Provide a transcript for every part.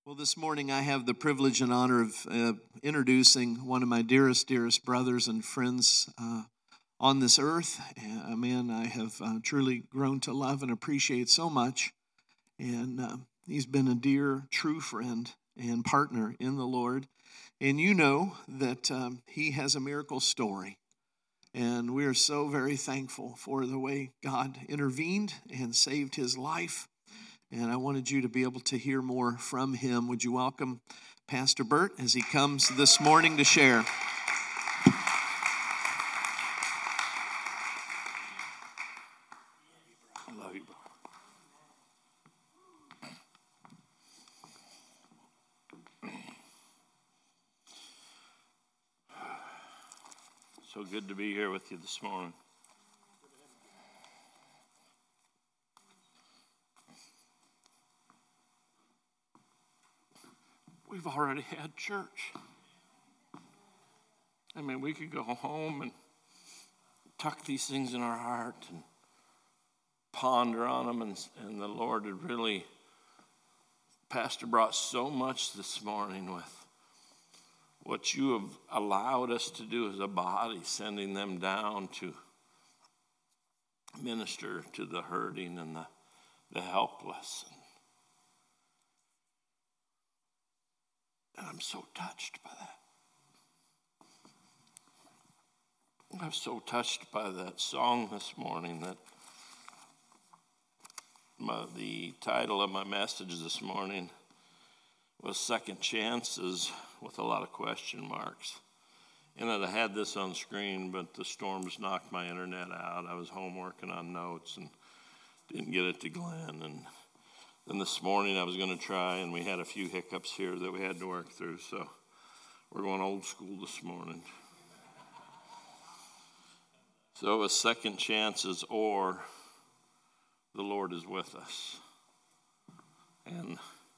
Well, this morning I have the privilege and honor of introducing one of my dearest brothers and friends on this earth. A man I have truly grown to love and appreciate so much. And he's been a dear, true friend and partner in the Lord. And you know that he has a miracle story. And we are so very thankful for the way God intervened and saved his life. And I wanted you to be able to hear more from him. Would you welcome Pastor Bert as he comes this morning to share? I love you, bro. So good to be here with you this morning. We've already had church. I mean, we could go home and tuck these things in our heart and ponder on them, and the Lord had really, Pastor brought so much this morning with what you have allowed us to do as a body, sending them down to minister to the hurting and the helpless. And I'm so touched by that. I'm so touched by that song this morning that the title of my message this morning was Second Chances with a lot of question marks. And I had this on screen, but the storms knocked my internet out. I was home working on notes and didn't get it to Glenn. And then this morning I was going to try, and we had a few hiccups here that we had to work through. So we're going old school this morning. So it was second chances or the Lord is with us. And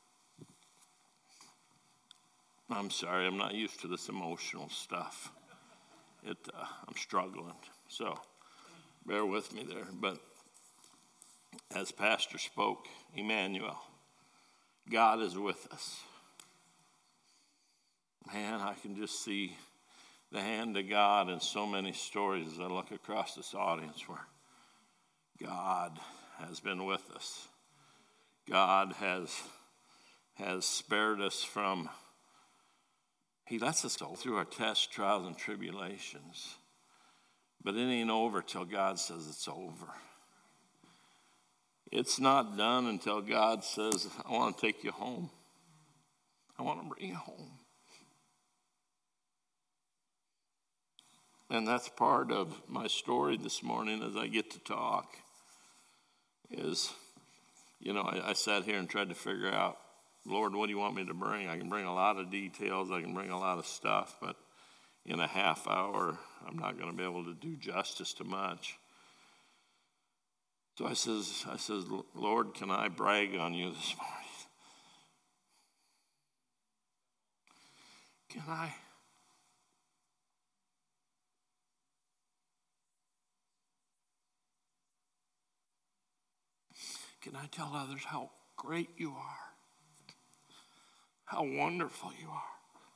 I'm sorry, I'm not used to this emotional stuff. I'm struggling, so bear with me there. But as Pastor spoke, Emmanuel, God is with us. Man, I can just see the hand of God in so many stories as I look across this audience where God has been with us. God has spared us from, he lets us go through our tests, trials, and tribulations. But it ain't over till God says it's over. It's not done until God says, I want to take you home. I want to bring you home. And that's part of my story this morning as I get to talk is, I sat here and tried to figure out, Lord, what do you want me to bring? I can bring a lot of details. I can bring a lot of stuff, but in a half hour, I'm not going to be able to do justice to much. So I says, Lord, can I brag on you this morning? Can I? Can I tell others how great you are? How wonderful you are?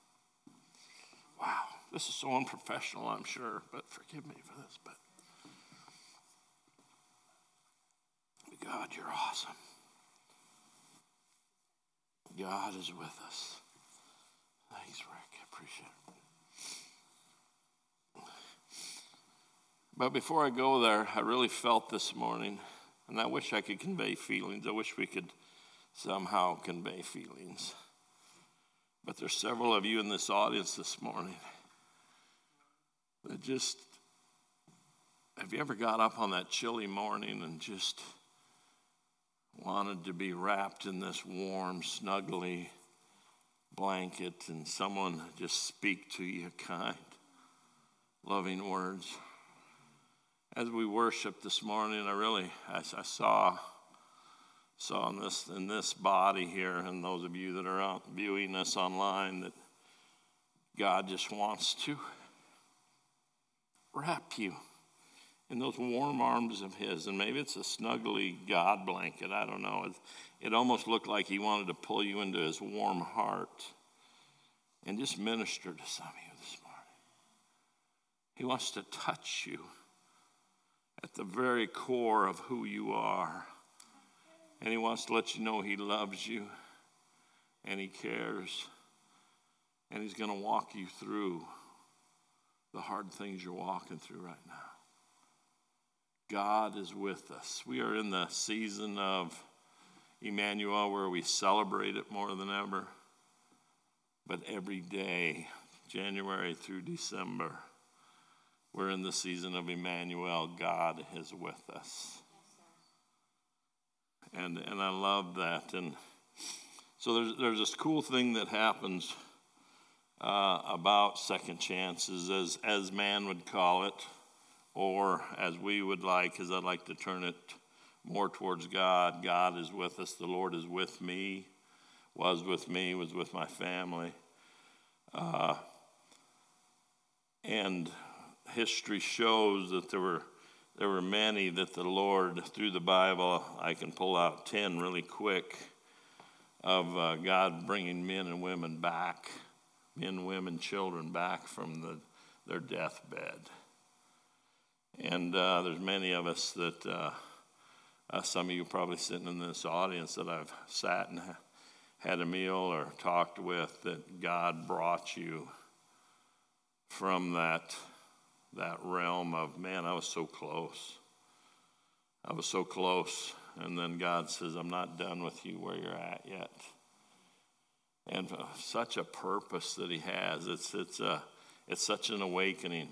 Wow, this is so unprofessional, I'm sure, but forgive me for this, but God, you're awesome. God is with us. Thanks, Rick. I appreciate it. But before I go there, I really felt this morning, and I wish I could convey feelings. I wish we could somehow convey feelings. But there's several of you in this audience this morning that just, have you ever got up on that chilly morning and just wanted to be wrapped in this warm, snuggly blanket and someone just speak to you kind, loving words? As we worship this morning, I saw in this body here, and those of you that are viewing this online, that God just wants to wrap you in those warm arms of his, and maybe it's a snuggly God blanket, I don't know. It almost looked like he wanted to pull you into his warm heart and just minister to some of you this morning. He wants to touch you at the very core of who you are. And he wants to let you know he loves you and he cares. And he's going to walk you through the hard things you're walking through right now. God is with us. We are in the season of Emmanuel where we celebrate it more than ever. But every day, January through December, we're in the season of Emmanuel. God is with us. And I love that. And so there's this cool thing that happens about second chances, as man would call it, or as we would like, as I'd like to turn it more towards God. God is with us. The Lord is with me, was with my family. And history shows that there were many that the Lord, through the Bible, I can pull out 10 really quick, of God bringing men and women back, men, women, children back from their deathbed. And there's many of us that, some of you probably sitting in this audience that I've sat and had a meal or talked with, that God brought you from that realm of, man, I was so close. I was so close. And then God says, I'm not done with you where you're at yet. And such a purpose that he has. It's such an awakening.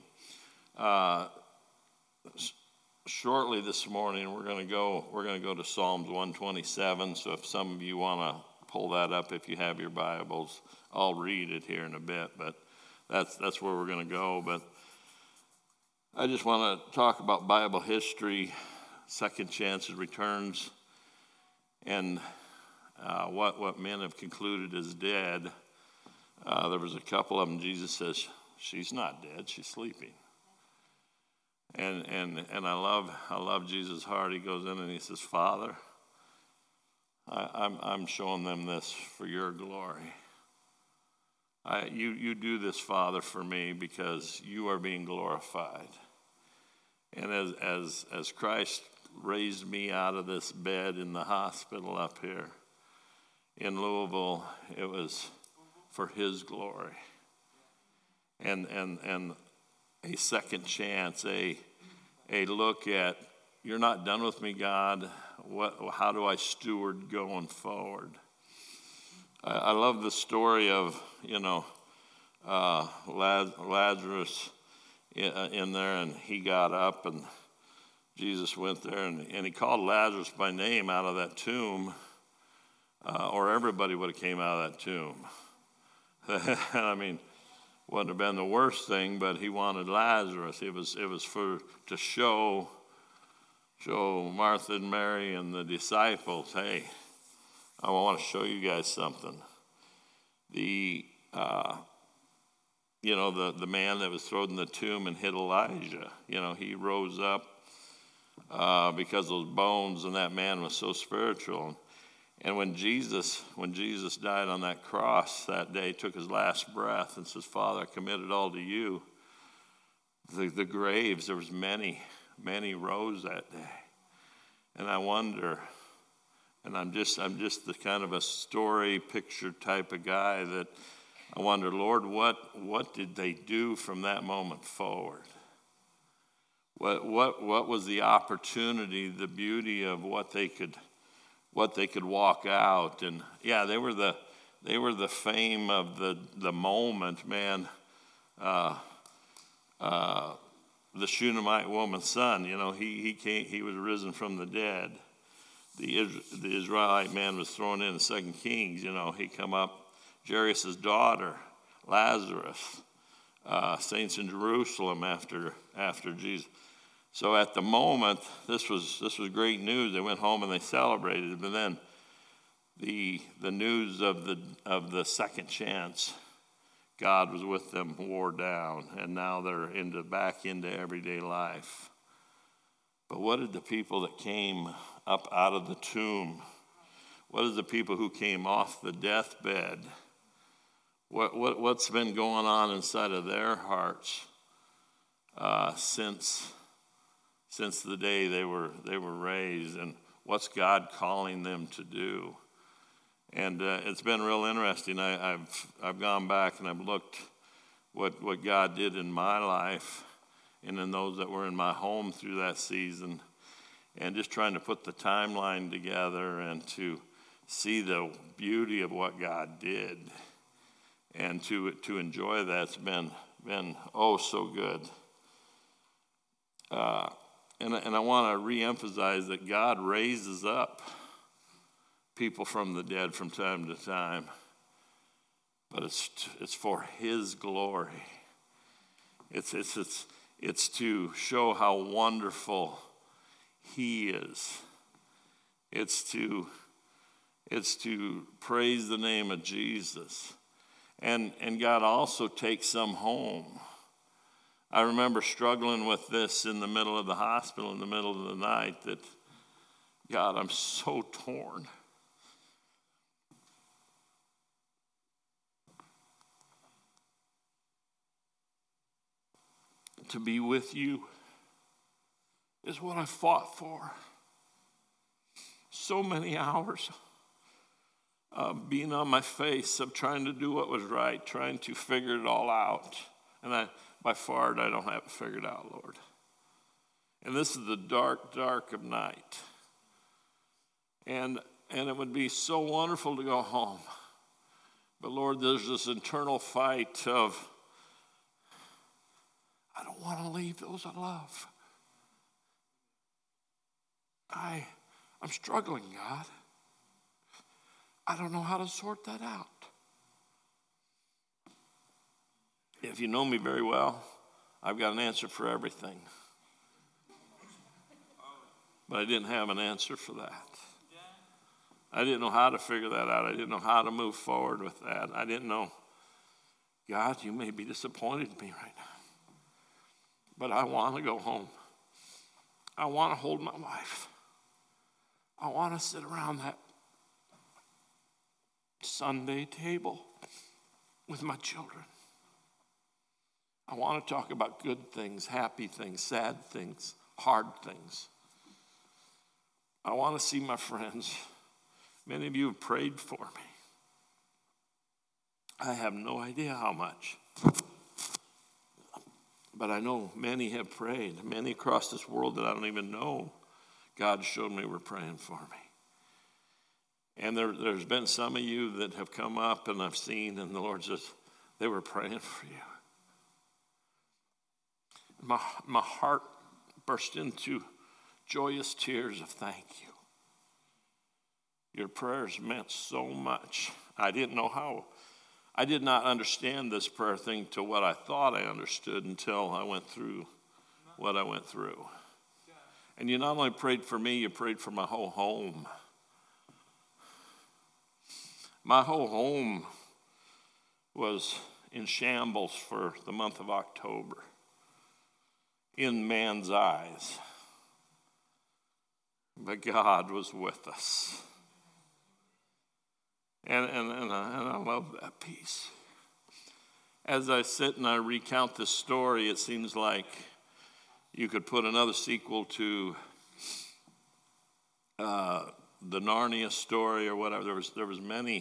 Shortly this morning, we're going to go to Psalms 127. So if some of you want to pull that up, if you have your Bibles, I'll read it here in a bit. But that's where we're going to go. But I just want to talk about Bible history, second chances, returns, and what men have concluded is dead. There was a couple of them. Jesus says, she's not dead, she's sleeping. And I love Jesus' heart. He goes in and he says, Father, I'm showing them this for your glory. You do this, Father, for me because you are being glorified. And as Christ raised me out of this bed in the hospital up here in Louisville, it was for his glory. And a second chance, a look at, you're not done with me, God. How do I steward going forward? I love the story of, Lazarus in there, and he got up, and Jesus went there, and he called Lazarus by name out of that tomb, or everybody would have came out of that tomb. I mean, wouldn't have been the worst thing, but he wanted Lazarus. It was to show Martha and Mary and the disciples, hey, I want to show you guys something. The man that was thrown in the tomb and hid Elijah, he rose up because those bones and that man was so spiritual. And when Jesus died on that cross that day, took his last breath and says, Father, I commit it all to you. The graves, there was many rose that day. And I wonder, and I'm just the kind of a story picture type of guy that I wonder, Lord, what did they do from that moment forward? What was the opportunity, the beauty of what they could walk out? And yeah, they were the fame of the moment, man. The Shunammite woman's son, he was risen from the dead. The Israelite man was thrown in 2 Kings, he come up. Jairus' daughter, Lazarus, saints in Jerusalem after Jesus. So at the moment, this was great news. They went home and they celebrated. But then the news of the second chance, God was with them, wore down, and now they're back into everyday life. But what did the people that came up out of the tomb, what is the people who came off the deathbed, what's been going on inside of their hearts since the day they were raised, and what's God calling them to do? And it's been real interesting. I've gone back and I've looked what God did in my life and in those that were in my home through that season, and just trying to put the timeline together and to see the beauty of what God did, and to enjoy that's been oh so good. And I want to reemphasize that God raises up people from the dead from time to time, but it's for His glory. It's to show how wonderful He is. It's to praise the name of Jesus. And God also takes some home. I remember struggling with this in the middle of the hospital in the middle of the night, that, God, I'm so torn. To be with you is what I fought for. So many hours of being on my face, of trying to do what was right, trying to figure it all out. And by far, I don't have it figured out, Lord. And this is the dark, dark of night. And it would be so wonderful to go home. But Lord, there's this internal fight of, I don't want to leave those I love. I'm struggling, God. I don't know how to sort that out. If you know me very well, I've got an answer for everything. But I didn't have an answer for that. I didn't know how to figure that out. I didn't know how to move forward with that. I didn't know, God, you may be disappointed in me right now, but I want to go home. I want to hold my wife. I want to sit around that Sunday table with my children. I want to talk about good things, happy things, sad things, hard things. I want to see my friends. Many of you have prayed for me. I have no idea how much. But I know many have prayed. Many across this world that I don't even know, God showed me were praying for me. And there's been some of you that have come up and I've seen, and the Lord says, they were praying for you. My heart burst into joyous tears of thank you. Your prayers meant so much. I did not understand this prayer thing to what I thought I understood until I went through what I went through. And you not only prayed for me, you prayed for my whole home. My whole home was in shambles for the month of October, in man's eyes. But God was with us. And I love that piece. As I sit and I recount this story, it seems like you could put another sequel to the Narnia story or whatever. There was many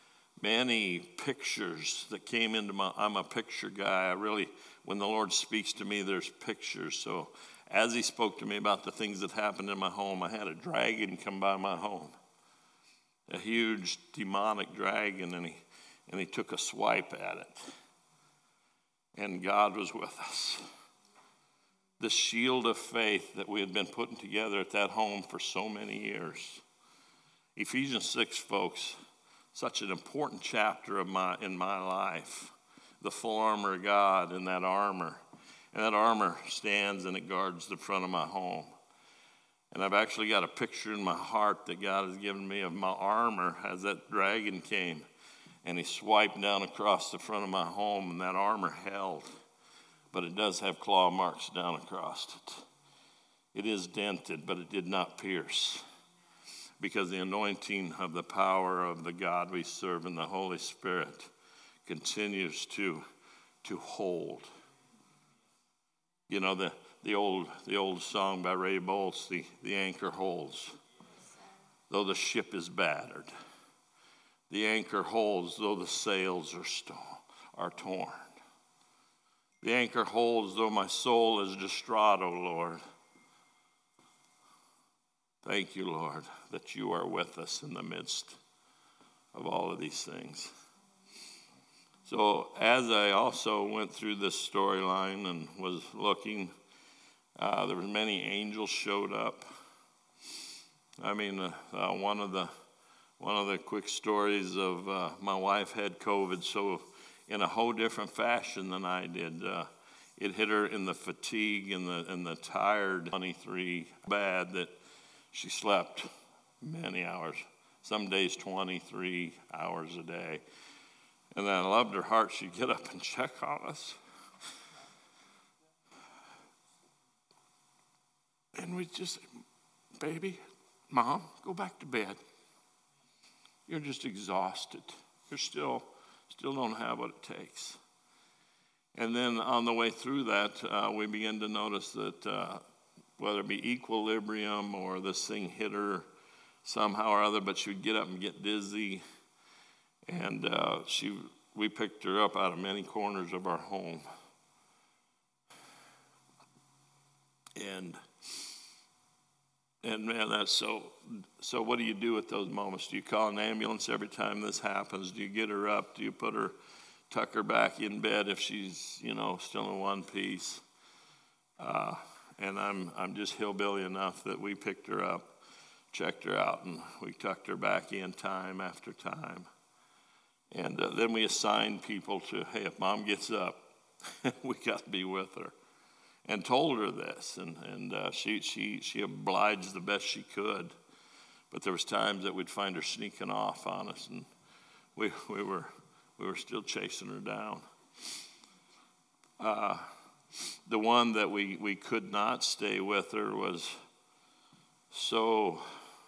pictures that came into I'm a picture guy. When the Lord speaks to me, there's pictures. So as He spoke to me about the things that happened in my home, I had a dragon come by my home. A huge demonic dragon, and he took a swipe at it. And God was with us. The shield of faith that we had been putting together at that home for so many years. Ephesians 6, folks, such an important chapter in my life. The full armor of God and that armor. And that armor stands and it guards the front of my home. And I've actually got a picture in my heart that God has given me of my armor as that dragon came and he swiped down across the front of my home, and that armor held. But it does have claw marks down across it. It is dented, but it did not pierce, because the anointing of the power of the God we serve and the Holy Spirit continues to hold. You know, the old song by Ray Boltz, the anchor holds, though the ship is battered. The anchor holds, though the sails are torn. The anchor holds, though my soul is distraught, O Lord. Thank you, Lord, that you are with us in the midst of all of these things. So as I also went through this storyline and was looking, there were many angels showed up. I mean, one of the quick stories of my wife had COVID, so in a whole different fashion than I did. It hit her in the fatigue and the tired 23 bad that she slept many hours, some days 23 hours a day. And then I loved her heart. She'd get up and check on us. And we'd just say, baby, Mom, go back to bed. You're just exhausted. You're still don't have what it takes. And then on the way through that, we began to notice that whether it be equilibrium or this thing hit her somehow or other, but she would get up and get dizzy. And we picked her up out of many corners of our home. And man, that's so what do you do at those moments? Do you call an ambulance every time this happens? Do you get her up? Do you tuck her back in bed if she's, still in one piece? And I'm just hillbilly enough that we picked her up, checked her out, and we tucked her back in time after time. And then we assigned people to, hey, if Mom gets up, we got to be with her. And told her this, and she obliged the best she could. But there was times that we'd find her sneaking off on us, and we were still chasing her down. The one that we could not stay with her was so,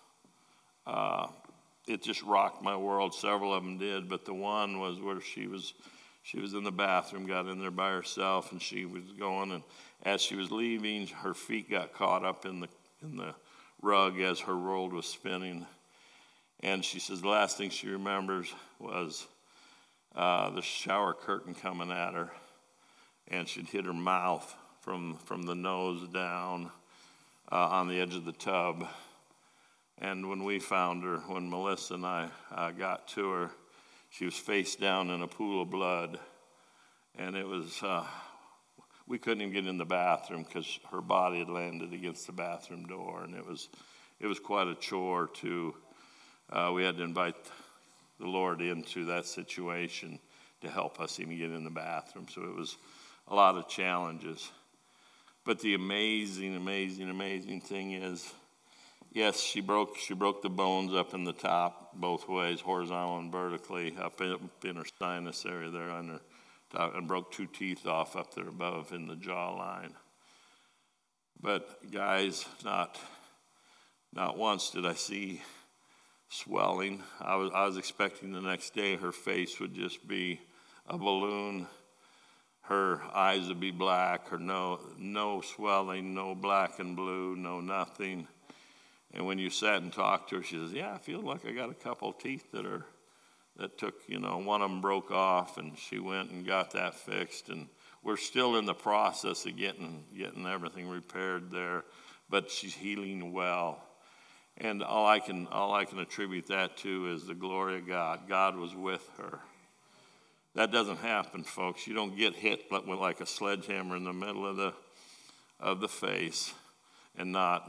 it just rocked my world. Several of them did, but the one was where she was in the bathroom, got in there by herself, and she was going, and as she was leaving, her feet got caught up in the rug as her world was spinning. And she says the last thing she remembers was the shower curtain coming at her, and she'd hit her mouth from the nose down on the edge of the tub. And when we found her, when Melissa and I got to her, she was face down in a pool of blood. And it was, we couldn't even get in the bathroom because her body had landed against the bathroom door. And it was quite a chore we had to invite the Lord into that situation to help us even get in the bathroom. So it was a lot of challenges. But the amazing, amazing, amazing thing is, yes, she broke the bones up in the top both ways, horizontal and vertically, up in her sinus area there on her top, and broke 2 teeth off up there above in the jawline. But guys, not once did I see swelling. I was expecting the next day her face would just be a balloon. Her eyes would be black, her no swelling, no black and blue, no nothing. And when you sat and talked to her, she says, yeah, I feel like I got a couple of teeth that took, one of them broke off, and she went and got that fixed. And we're still in the process of getting everything repaired there, but she's healing well. And all I can attribute that to is the glory of God. God was with her. That doesn't happen, folks. You don't get hit with like a sledgehammer in the middle of the face and not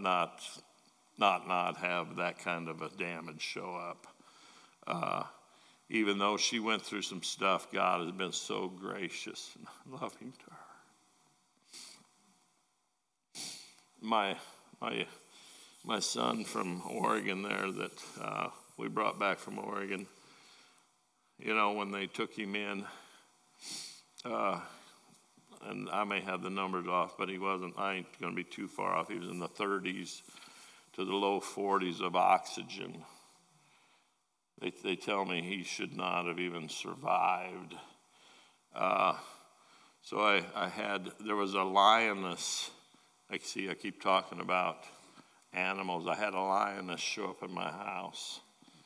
have that kind of a damage show up. Even though she went through some stuff, God has been so gracious and loving to her. My son from Oregon there that we brought back from Oregon, when they took him in, and I may have the numbers off, but he wasn't. I ain't going to be too far off. He was in the 30s to the low 40s of oxygen. They tell me he should not have even survived. So there was a lioness. I keep talking about animals. I had a lioness show up in my house.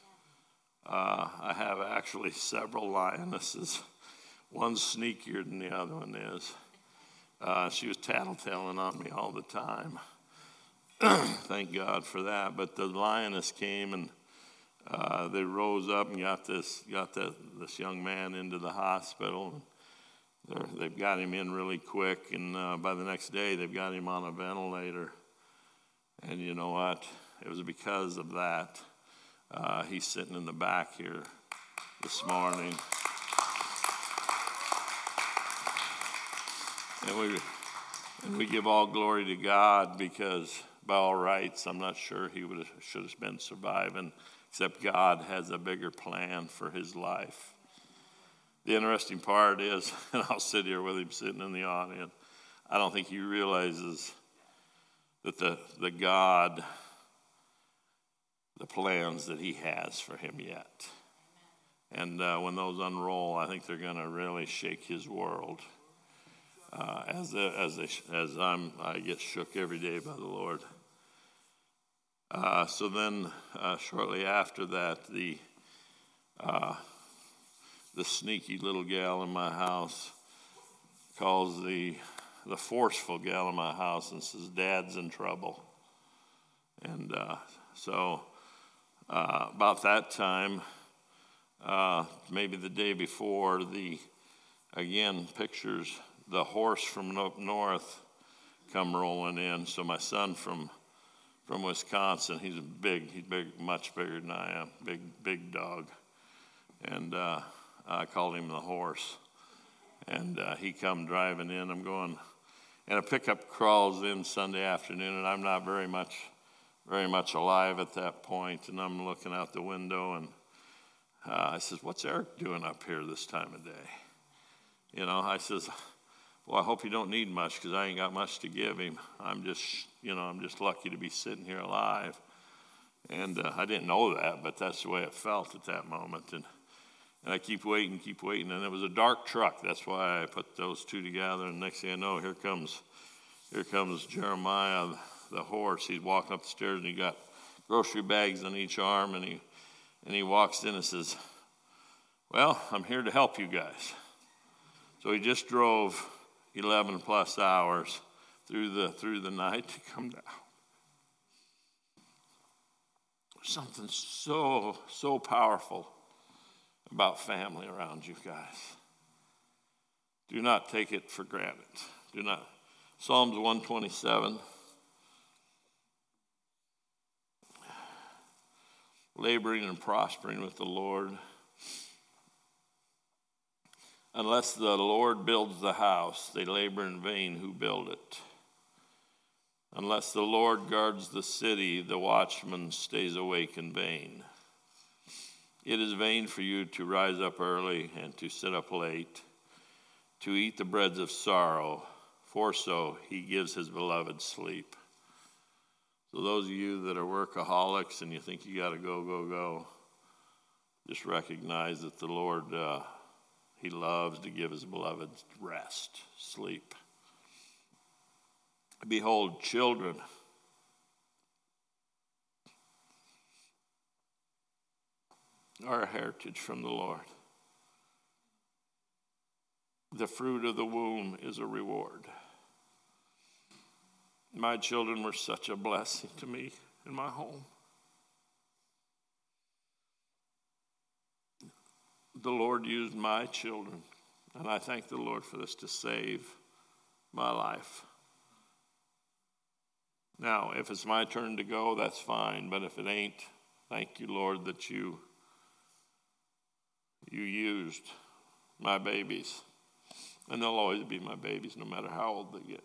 I have actually several lionesses. One's sneakier than the other one is. She was tattletelling on me all the time. Thank God for that. But the lioness came and they rose up and got this young man into the hospital. They've got him in really quick, and by the next day they've got him on a ventilator. And you know what? It was because of that. He's sitting in the back here this morning. And we give all glory to God, because by all rights, I'm not sure he should have been surviving, except God has a bigger plan for his life. The interesting part is, and I'll sit here with him sitting in the audience, I don't think he realizes that the God, the plans that he has for him yet. And when those unroll, I think they're going to really shake his world. As I get shook every day by the Lord. So then, shortly after that, the sneaky little gal in my house calls the forceful gal in my house and says, "Dad's in trouble." And so about that time, maybe the day before, pictures. The horse from up north come rolling in. So my son from Wisconsin, he's big, much bigger than I am, big dog. And I called him the horse. And he come driving in. I'm going, and a pickup crawls in Sunday afternoon, and I'm not very much alive at that point. And I'm looking out the window, and I says, "What's Eric doing up here this time of day?" You know, I says, "Well, I hope you don't need much, because I ain't got much to give him. I'm just lucky to be sitting here alive." And I didn't know that, but that's the way it felt at that moment. And I keep waiting, and it was a dark truck. That's why I put those two together. And next thing I know, here comes Jeremiah, the horse. He's walking up the stairs, and he got grocery bags on each arm, and he walks in and says, "Well, I'm here to help you guys." So he just drove 11 plus hours through the night to come down. Something so powerful about family around you guys. Do not take it for granted. Do not. Psalms 127. Laboring and prospering with the Lord. Unless the Lord builds the house, they labor in vain who build it. Unless the Lord guards the city, the watchman stays awake in vain. It is vain for you to rise up early and to sit up late, to eat the breads of sorrow, for so he gives his beloved sleep. So those of you that are workaholics and you think you got to go, just recognize that the Lord, he loves to give his beloved rest, sleep. Behold, children are a heritage from the Lord. The fruit of the womb is a reward. My children were such a blessing to me in my home. The Lord used my children, and I thank the Lord for this, to save my life. Now, if it's my turn to go, that's fine, but if it ain't, thank you, Lord, that you used my babies, and they'll always be my babies no matter how old they get.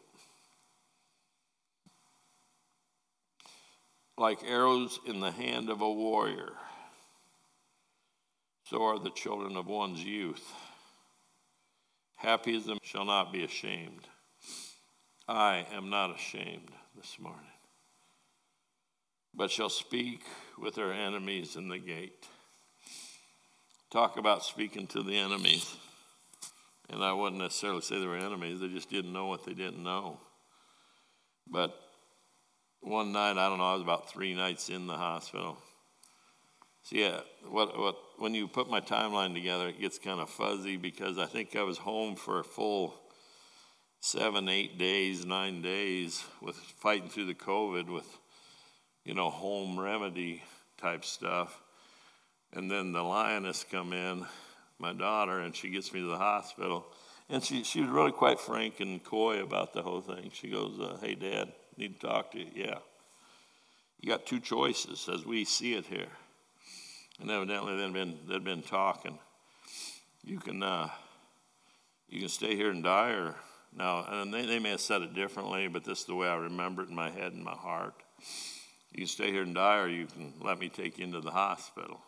Like arrows in the hand of a warrior, so are the children of one's youth. Happy as them shall not be ashamed. I am not ashamed this morning, but shall speak with our enemies in the gate. Talk about speaking to the enemies. And I wouldn't necessarily say they were enemies. They just didn't know what they didn't know. But one night, I don't know, I was about 3 nights in the hospital. So yeah, when you put my timeline together, it gets kind of fuzzy because I think I was home for a full 7, 8 days, 9 days with fighting through the COVID with, home remedy type stuff. And then the lioness come in, my daughter, and she gets me to the hospital. And she was really quite frank and coy about the whole thing. She goes, hey, Dad, need to talk to you. Yeah. You got 2 choices as we see it here. And evidently they'd been talking. You can stay here and die, or now, and they may have said it differently, but this is the way I remember it in my head and my heart. You can stay here and die, or you can let me take you into the hospital.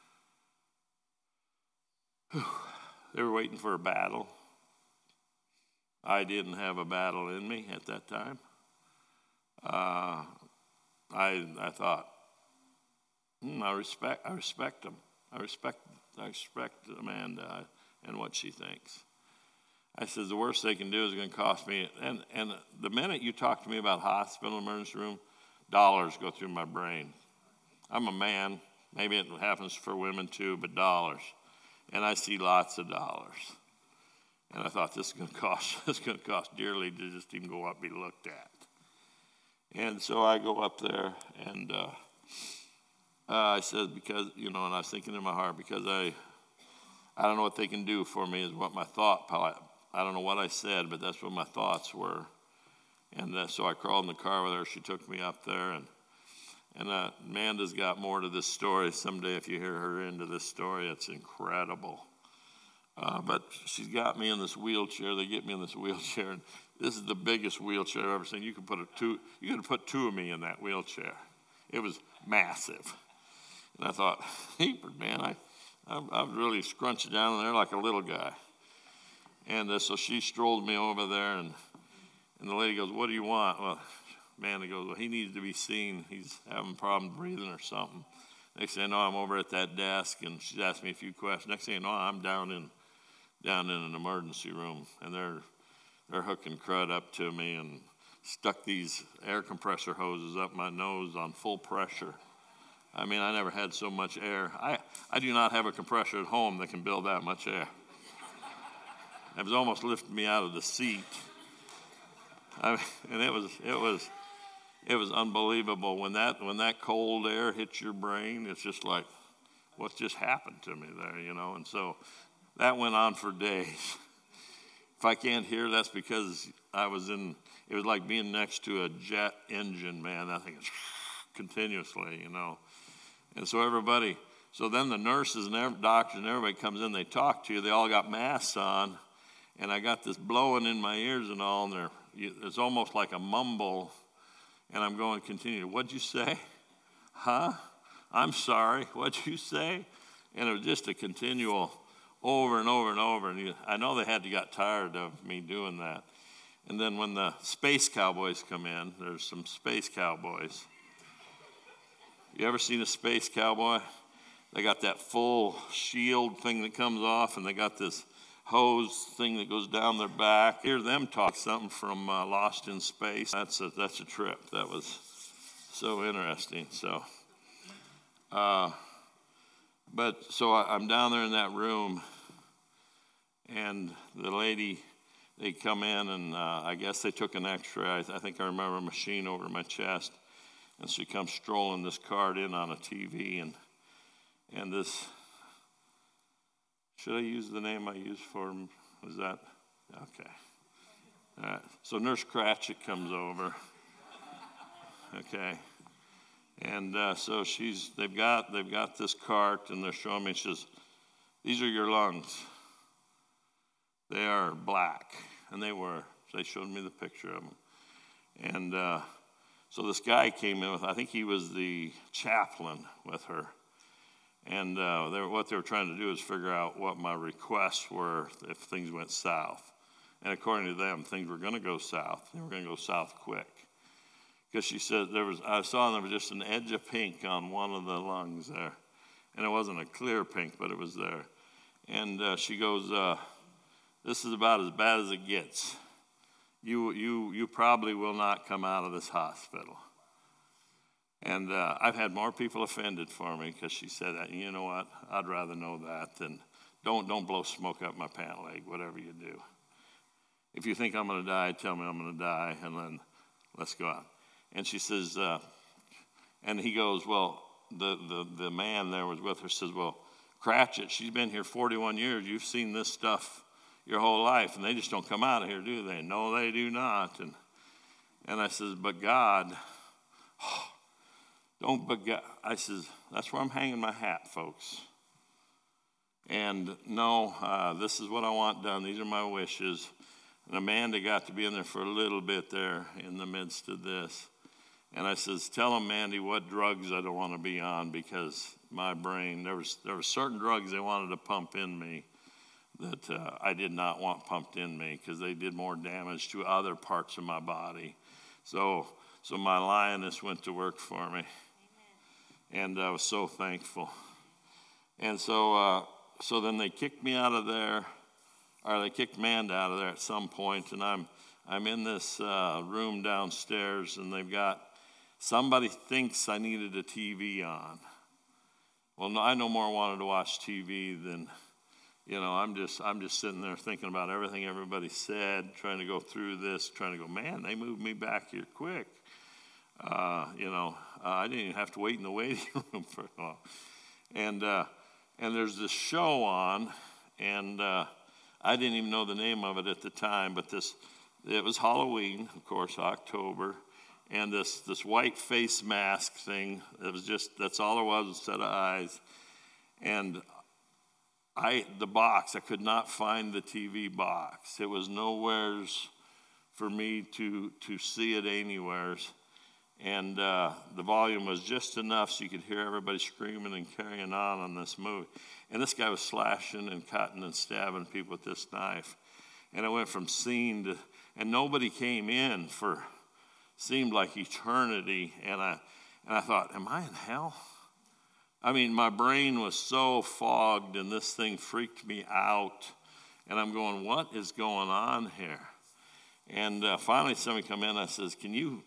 They were waiting for a battle. I didn't have a battle in me at that time. I thought, I respect them. I respect Amanda and what she thinks. I said, the worst they can do is going to cost me. And the minute you talk to me about hospital emergency room, dollars go through my brain. I'm a man. Maybe it happens for women too, but dollars. And I see lots of dollars. And I thought, this is going to cost dearly to just even go up and be looked at. And so I go up there, and I said, because, and I was thinking in my heart, because I don't know what they can do for me is what my thought, I don't know what I said, but that's what my thoughts were. And so I crawled in the car with her. She took me up there, and Amanda's got more to this story. Someday if you hear her into this story, it's incredible. But she's got me in this wheelchair. They get me in this wheelchair, and this is the biggest wheelchair I've ever seen. You could put 2 of me in that wheelchair. It was massive. And I thought, hey, man, I'm really scrunched down in there like a little guy. And so she strolled me over there, and the lady goes, what do you want? Well, Amanda goes, well, he needs to be seen. He's having problems breathing or something. Next thing I know, I'm over at that desk, and she's asked me a few questions. Next thing I know, I'm down in an emergency room, and they're hooking crud up to me and stuck these air compressor hoses up my nose on full pressure. I mean, I never had so much air. I do not have a compressor at home that can build that much air. It was almost lifting me out of the seat. And it was unbelievable when that cold air hits your brain. It's just like, what's just happened to me there, And so that went on for days. If I can't hear, that's because it was like being next to a jet engine, man. I think it's continuously, And so then the nurses and doctors and everybody comes in, they talk to you. They all got masks on, and I got this blowing in my ears and all, and it's almost like a mumble. And I'm going, continue. What'd you say? Huh? I'm sorry. What'd you say? And it was just a continual over and over and over. And I know they had to got tired of me doing that. And then when the space cowboys come in, there's some space cowboys. You ever seen a space cowboy? They got that full shield thing that comes off, and they got this hose thing that goes down their back. Hear them talk something from Lost in Space. That's a trip. That was so interesting. So, I'm down there in that room, and the lady, they come in, and I guess they took an X-ray. I think I remember a machine over my chest, and she comes strolling this card in on a TV, and this. Should I use the name I used for him? Was that? Okay. All right. So Nurse Cratchit comes over. Okay. And so they've got this cart, and they're showing me, she says, these are your lungs. They are black. And they showed me the picture of them. And so this guy came in I think he was the chaplain with her. And what they were trying to do is figure out what my requests were if things went south. And according to them, things were going to go south. They were going to go south quick. Because she said I saw there was just an edge of pink on one of the lungs there. And it wasn't a clear pink, but it was there. And she goes, this is about as bad as it gets. You probably will not come out of this hospital. And I've had more people offended for me because she said that. And you know what? I'd rather know that than don't blow smoke up my pant leg, whatever you do. If you think I'm going to die, tell me I'm going to die, and then let's go out. And she says, and he goes, well, the man there was with her says, well, Cratchit, she's been here 41 years. You've seen this stuff your whole life, and they just don't come out of here, do they? No, they do not. And I says, but God, but God. I says, that's where I'm hanging my hat, folks. And no, this is what I want done. These are my wishes. And Amanda got to be in there for a little bit there in the midst of this. And I says, tell them, Mandy, what drugs I don't want to be on, because my brain, there were certain drugs they wanted to pump in me that I did not want pumped in me because they did more damage to other parts of my body. So my lioness went to work for me. Amen. And I was so thankful. And so then they kicked me out of there, or they kicked Amanda out of there at some point, and I'm in this room downstairs, and they've got, somebody thinks I needed a TV on. Well, no, I no more wanted to watch TV than, I'm just sitting there thinking about everything everybody said, trying to go through this, trying to go, man, they moved me back here quick. I didn't even have to wait in the waiting room for a while. And there's this show on, and I didn't even know the name of it at the time, but it was Halloween, of course, October, and this white face mask thing, that's all there was, a set of eyes. And the box, I could not find the TV box. It was nowheres for me to see it anywheres. And the volume was just enough so you could hear everybody screaming and carrying on this movie. And this guy was slashing and cutting and stabbing people with this knife. And it went from scene to, and nobody came in for, seemed like eternity. And I thought, am I in hell? I mean, my brain was so fogged, and this thing freaked me out. And I'm going, what is going on here? And finally somebody come in, I says,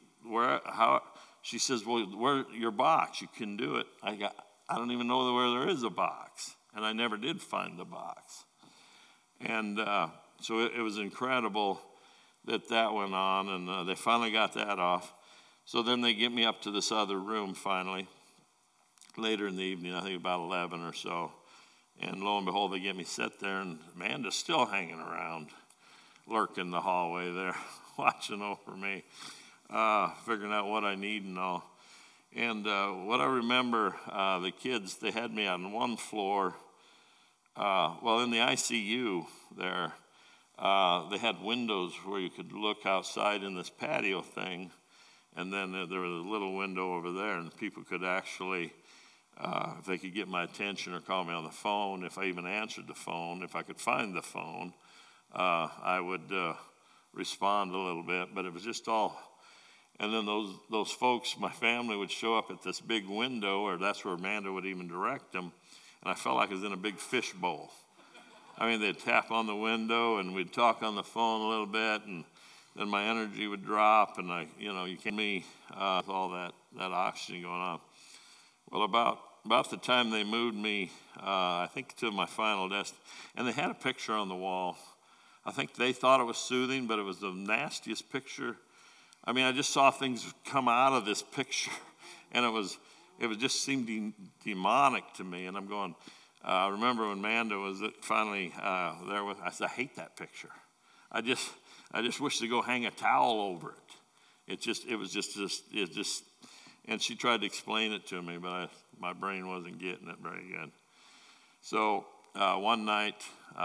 she says, well, where your box? You can do it. I don't even know where there is a box. And I never did find the box. And so it was incredible that went on, and they finally got that off. So then they get me up to this other room finally, later in the evening, I think about 11 or so. And lo and behold, they get me sit there, and Amanda's still hanging around, lurking the hallway there, watching over me, figuring out what I need and all. And what I remember, the kids, they had me on one floor. In the ICU there, they had windows where you could look outside in this patio thing. And then there was a little window over there, and people could actually, if they could get my attention or call me on the phone, if I even answered the phone, if I could find the phone, I would respond a little bit. But it was just all. And then those folks, my family, would show up at this big window, or that's where Amanda would even direct them. And I felt like I was in a big fishbowl. I mean, they'd tap on the window, and we'd talk on the phone a little bit, and then my energy would drop, and you can't me with all that oxygen going on. Well, about the time they moved me, I think to my final desk, and they had a picture on the wall. I think they thought it was soothing, but it was the nastiest picture. I mean, I just saw things come out of this picture, and it just seemed demonic to me. And I'm going, I remember when Amanda was finally there with, I said, I hate that picture. I just wish to go hang a towel over it. It was, and she tried to explain it to me, but my brain wasn't getting it very good. So one night,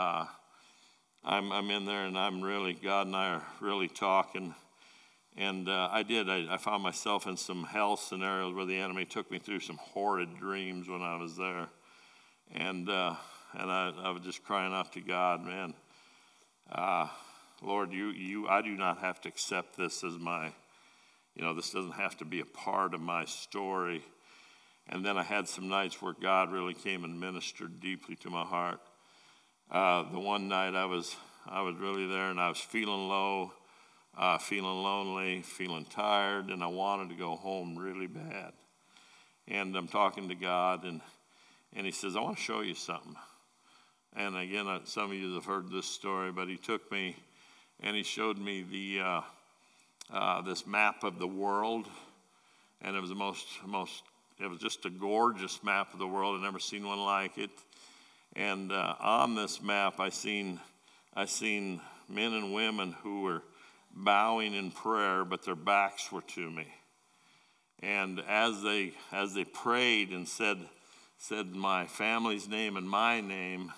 I'm in there, and God and I are really talking. And I found myself in some hell scenarios where the enemy took me through some horrid dreams when I was there. And I was just crying out to God, man, Lord, I do not have to accept this as my, this doesn't have to be a part of my story. And then I had some nights where God really came and ministered deeply to my heart. The one night I was really there, and I was feeling low, feeling lonely, feeling tired, and I wanted to go home really bad. And I'm talking to God, and he says, I want to show you something. And again, some of you have heard this story, but he took me and he showed me this map of the world, and it was it was just a gorgeous map of the world. I'd never seen one like it. And on this map, I seen men and women who were bowing in prayer, but their backs were to me. And as they prayed and said my family's name and my name,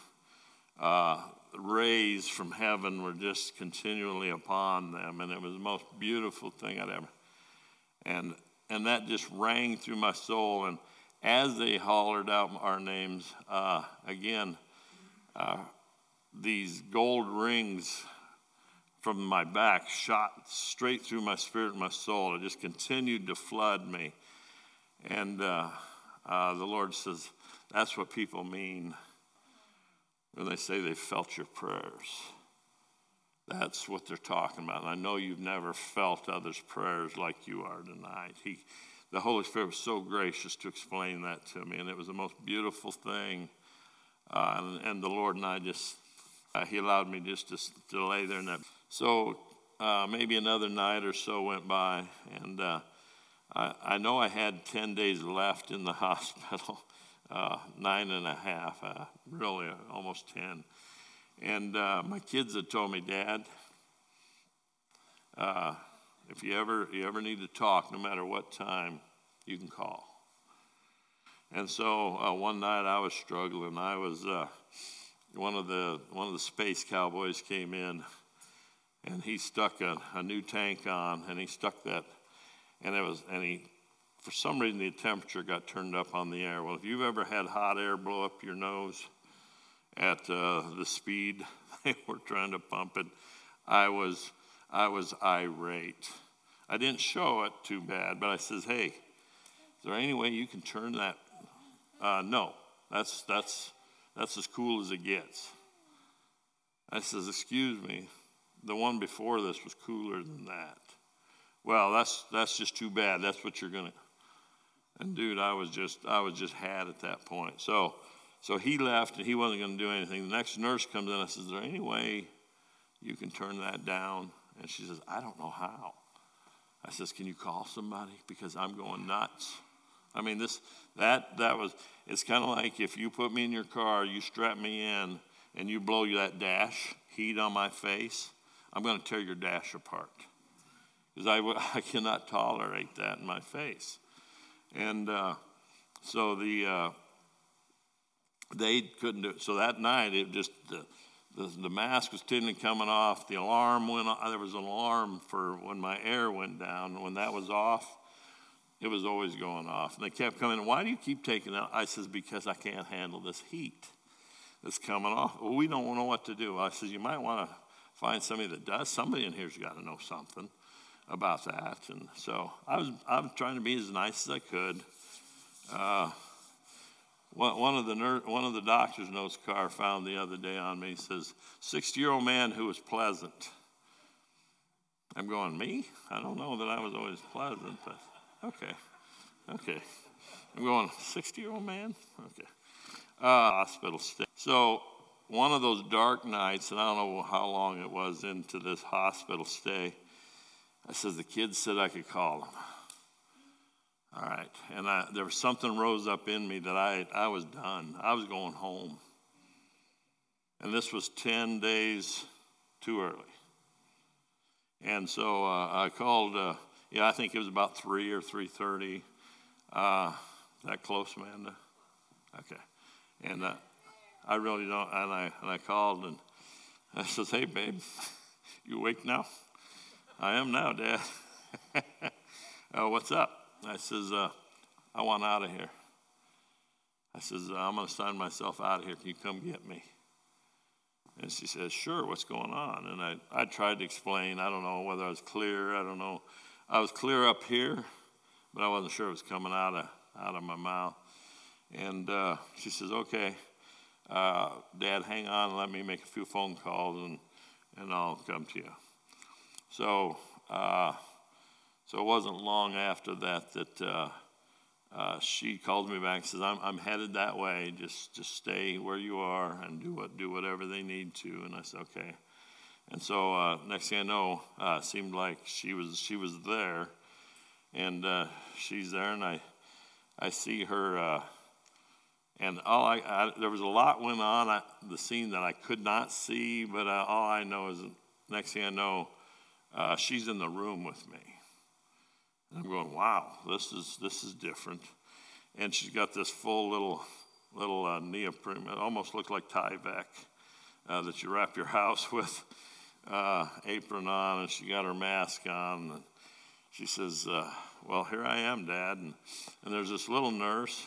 rays from heaven were just continually upon them, and it was the most beautiful thing I'd ever. And that just rang through my soul. And as they hollered out our names, these gold rings from my back shot straight through my spirit and my soul. It just continued to flood me. And the Lord says, that's what people mean when they say they felt your prayers. That's what they're talking about. And I know you've never felt others' prayers like you are tonight. The Holy Spirit was so gracious to explain that to me, and it was the most beautiful thing. And the Lord and I he allowed me just to lay there. So maybe another night or so went by, and I know I had 10 days left in the hospital, 9.5, really almost 10. And my kids had told me, Dad, if you ever need to talk, no matter what time, you can call. And so one night I was struggling. I was one of the space cowboys came in, and he stuck a new tank on, and he stuck that, for some reason the temperature got turned up on the air. Well, if you've ever had hot air blow up your nose at the speed they were trying to pump it, I was irate. I didn't show it too bad, but I says, hey, is there any way you can turn that? No, that's as cool as it gets. I says, excuse me, the one before this was cooler than that. Well, that's just too bad. That's what you're gonna. And dude, I was just had at that point. So he left, and he wasn't going to do anything. The next nurse comes in. I says, is there any way you can turn that down? And she says, I don't know how. I says, can you call somebody? Because I'm going nuts. I mean, it's kind of like if you put me in your car, you strap me in, and you blow that dash heat on my face, I'm going to tear your dash apart. Because I cannot tolerate that in my face. And so they couldn't do it. So that night, it just the mask was continually coming off. The alarm went off. There was an alarm for when my air went down. When that was off, it was always going off. And they kept coming. Why do you keep taking it out? I says, because I can't handle this heat that's coming off. Well, we don't know what to do. I says, you might want to find somebody that does. Somebody in here's got to know something about that. And so I was trying to be as nice as I could. One of the doctor's notes Carr found the other day on me says, 60-year-old man who was pleasant. I'm going, me? I don't know that I was always pleasant, but okay. I'm going, 60-year-old man? Okay. Hospital stay. So one of those dark nights, and I don't know how long it was into this hospital stay, I says, the kids said I could call them. All right. And there was something rose up in me that I was done. I was going home. And this was 10 days too early. And so I called, I think it was about 3 or 3:30. That close, Amanda? Okay. And I really don't. And I called, and I says, hey, babe, you awake now? I am now, Dad. What's up? I says, I want out of here. I says, I'm going to sign myself out of here. Can you come get me? And she says, sure, what's going on? And I tried to explain. I don't know whether I was clear. I don't know. I was clear up here, but I wasn't sure it was coming out of my mouth. And she says, okay, Dad, hang on and let me make a few phone calls, and I'll come to you. So it wasn't long after that she called me back and says, I'm headed that way. Just stay where you are and do whatever they need to. And I said, okay. And so next thing I know, it seemed like she was there, and she's there, and I see her, and there was a lot went on the scene that I could not see, but all I know is next thing I know, she's in the room with me. And I'm going, wow, this is different. And she's got this full little neoprene. It almost looked like Tyvek that you wrap your house with, apron on, and she got her mask on. And she says, well, here I am, Dad. And there's this little nurse.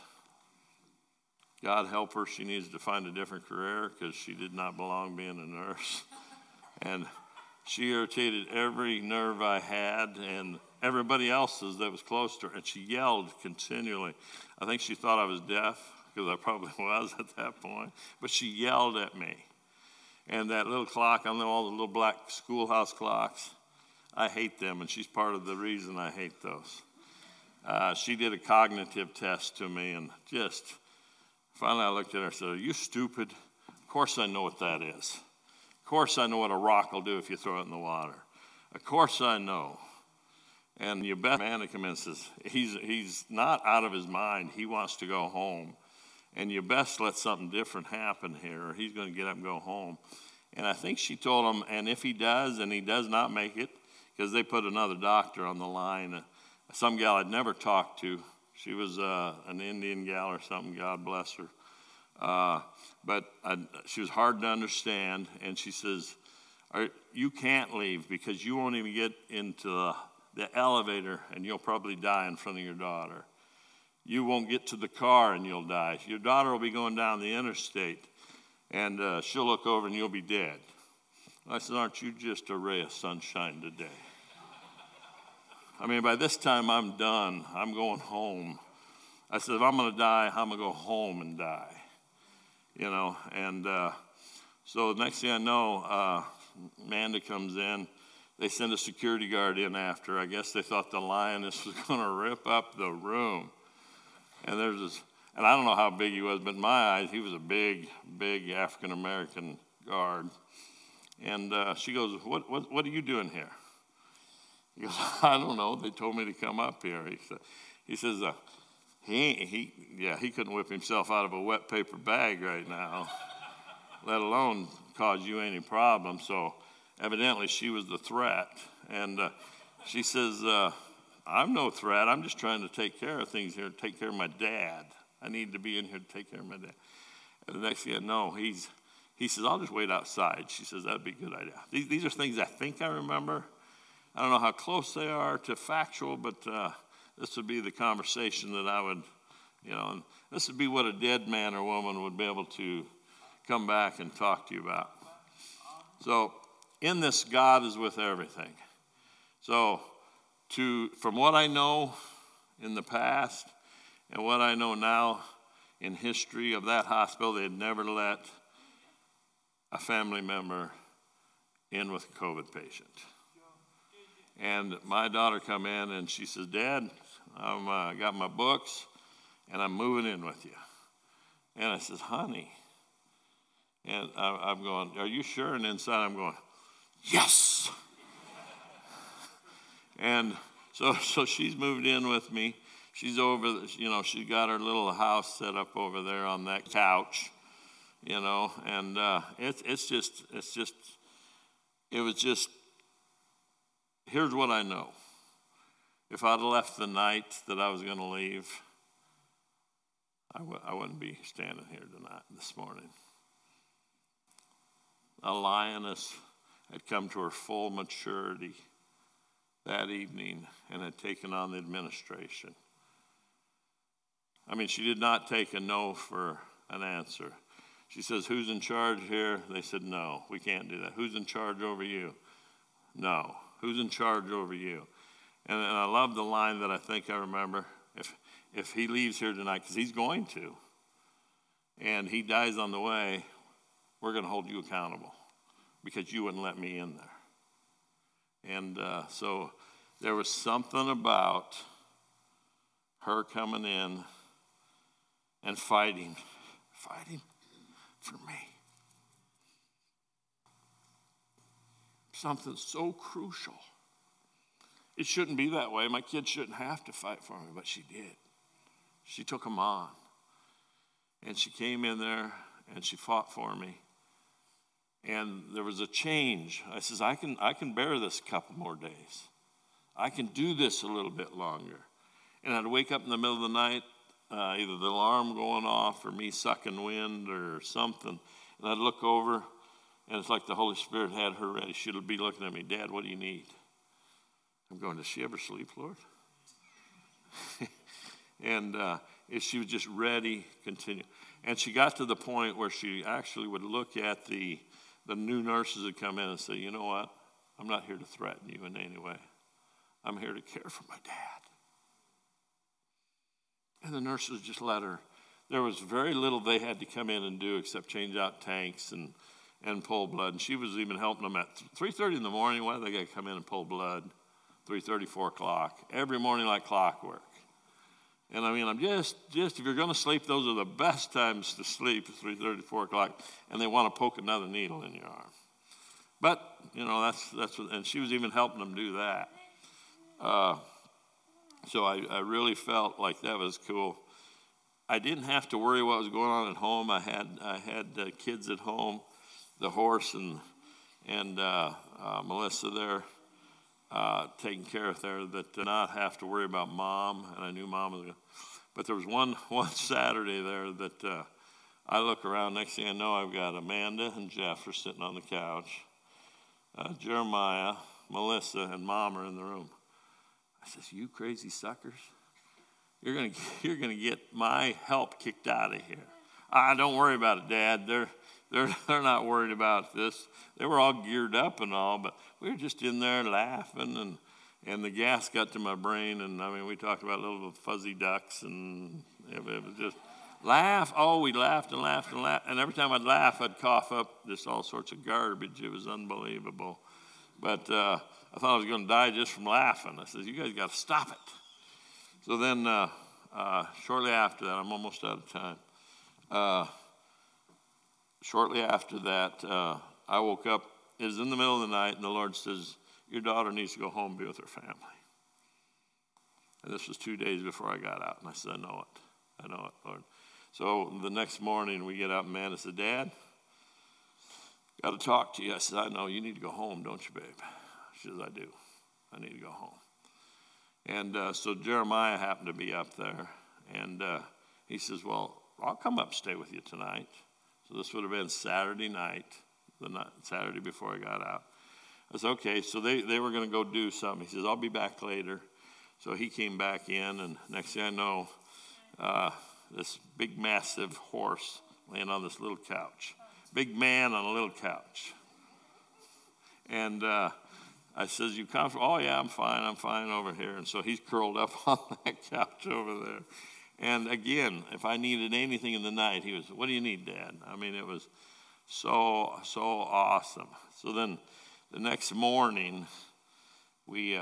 God help her, she needs to find a different career because she did not belong being a nurse. And she irritated every nerve I had and everybody else's that was close to her, and she yelled continually. I think she thought I was deaf, because I probably was at that point, but she yelled at me. And that little clock, I know all the little black schoolhouse clocks, I hate them, and she's part of the reason I hate those. She did a cognitive test to me, and just finally I looked at her and said, are you stupid? Of course I know what that is. Of course I know what a rock will do if you throw it in the water. Of course I know. And you bet man to come in and says, he's not out of his mind. He wants to go home. And you best let something different happen here, or he's going to get up and go home. And I think she told him, and if he does, and he does not make it, because they put another doctor on the line, some gal I'd never talked to. She was an Indian gal or something, God bless her. But she was hard to understand, and she says, you can't leave because you won't even get into the elevator, and you'll probably die in front of your daughter. You won't get to the car, and you'll die. Your daughter will be going down the interstate, and she'll look over, and you'll be dead. I said, aren't you just a ray of sunshine today? I mean, by this time, I'm done. I'm going home. I said, if I'm going to die, I'm going to go home and die. You know, and so the next thing I know, Amanda comes in. They send a security guard in after. I guess they thought the lioness was going to rip up the room. And there's this, and I don't know how big he was, but in my eyes, he was a big African-American guard. And she goes, what are you doing here? He goes, I don't know. They told me to come up here. He says, he couldn't whip himself out of a wet paper bag right now, let alone cause you any problem. So evidently she was the threat. And she says, I'm no threat. I'm just trying to take care of things here, take care of my dad. I need to be in here to take care of my dad. And the next thing I know, he says, I'll just wait outside. She says, that'd be a good idea. These are things I think I remember. I don't know how close they are to factual, but this would be the conversation that I would, and this would be what a dead man or woman would be able to come back and talk to you about. So in this, God is with everything. So from what I know in the past and what I know now in history of that hospital, they had never let a family member in with a COVID patient. And my daughter come in and she says, Dad, I got my books and I'm moving in with you. And I says, honey. And I'm going, are you sure? And inside I'm going, yes. And so she's moved in with me. She's over, she got her little house set up over there on that couch, and it was just, here's what I know. If I'd left the night that I was going to leave, I wouldn't be standing here this morning. A lioness had come to her full maturity that evening and had taken on the administration. I mean, she did not take a no for an answer. She says, who's in charge here? They said, no, we can't do that. Who's in charge over you? No. Who's in charge over you? And I love the line that I think I remember. If he leaves here tonight, because he's going to, and he dies on the way, we're going to hold you accountable because you wouldn't let me in there. And so there was something about her coming in and fighting for me. Something so crucial. It shouldn't be that way. My kids shouldn't have to fight for me, but she did. She took them on. And she came in there and she fought for me. And there was a change. I says, I can bear this a couple more days. I can do this a little bit longer. And I'd wake up in the middle of the night, either the alarm going off or me sucking wind or something. And I'd look over, and it's like the Holy Spirit had her ready. She'd be looking at me, Dad, what do you need? I'm going, does she ever sleep, Lord? And if she was just ready, continue. And she got to the point where she actually would look at the new nurses that come in and say, you know what? I'm not here to threaten you in any way. I'm here to care for my dad. And the nurses just let her. There was very little they had to come in and do except change out tanks and pull blood. And she was even helping them at 3:30 in the morning. Why do they got to come in and pull blood? 3:30, 4 o'clock. Every morning like clockwork. And I mean, I'm just if you're going to sleep, those are the best times to sleep, 3:30, 4 o'clock. And they want to poke another needle in your arm. But, you know, that's what, and she was even helping them do that. So I really felt like that was cool. I didn't have to worry what was going on at home. I had kids at home, the horse and Melissa there taking care of there, that did not have to worry about Mom. And I knew Mom was going. But there was one Saturday there that I look around. Next thing I know, I've got Amanda and Jeff are sitting on the couch. Jeremiah, Melissa, and Mom are in the room. I says, you crazy suckers. You're gonna get my help kicked out of here. Don't worry about it, Dad. They're not worried about this. They were all geared up and all, but we were just in there laughing, and the gas got to my brain, and I mean, we talked about little fuzzy ducks, and it was just laugh. Oh, we laughed and laughed and laughed, and every time I'd laugh, I'd cough up just all sorts of garbage. It was unbelievable. But I thought I was going to die just from laughing. I said, you guys got to stop it. So then shortly after that, I'm almost out of time. Shortly after that, I woke up. It was in the middle of the night, and the Lord says, your daughter needs to go home and be with her family. And this was 2 days before I got out. And I said, I know it, Lord. So the next morning, we get up, and Amanda said, Dad, got to talk to you. I said, I know. You need to go home, don't you, babe? She says, I do. I need to go home. And so Jeremiah happened to be up there. And he says, well, I'll come up and stay with you tonight. So this would have been Saturday night, Saturday before I got out. I said, okay. So they were going to go do something. He says, I'll be back later. So he came back in, and next thing I know, this big, massive horse laying on this little couch. Big man on a little couch. And I says, you comfortable? Oh, yeah, I'm fine over here. And so he's curled up on that couch over there. And again, if I needed anything in the night, he was, what do you need, Dad? I mean, it was so awesome. So then the next morning, we